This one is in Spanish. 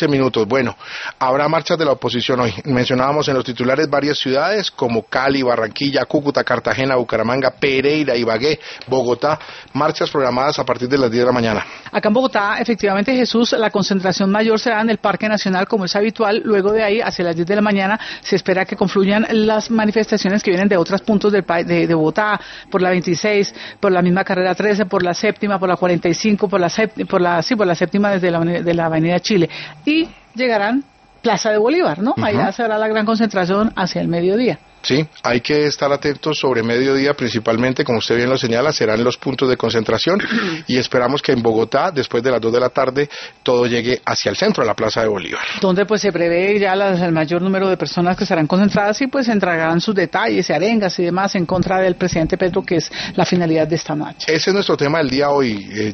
minutos. Bueno, habrá marchas de la oposición hoy. Mencionábamos en los titulares varias ciudades como Cali, Barranquilla, Cúcuta, Cartagena, Bucaramanga, Pereira, Ibagué, Bogotá. Marchas programadas a partir de las 10 de la mañana. Acá en Bogotá, efectivamente, Jesús, la concentración mayor será en el Parque Nacional, como es habitual. Luego de ahí, hacia las 10 de la mañana, se espera que confluyan las manifestaciones que vienen de otros puntos de Bogotá, por la 26, por la misma carrera 13, por la séptima, por la 45, por la séptima desde la avenida Chile. Y llegarán Plaza de Bolívar, ¿no? Allá será la gran concentración hacia el mediodía. Sí, hay que estar atentos sobre mediodía, principalmente, como usted bien lo señala, serán los puntos de concentración y esperamos que en Bogotá, después de las 2 de la tarde, todo llegue hacia el centro, a la Plaza de Bolívar. Donde pues se prevé ya el mayor número de personas que estarán concentradas y pues entregarán sus detalles y arengas y demás en contra del presidente Petro, que es la finalidad de esta marcha. Ese es nuestro tema del día hoy.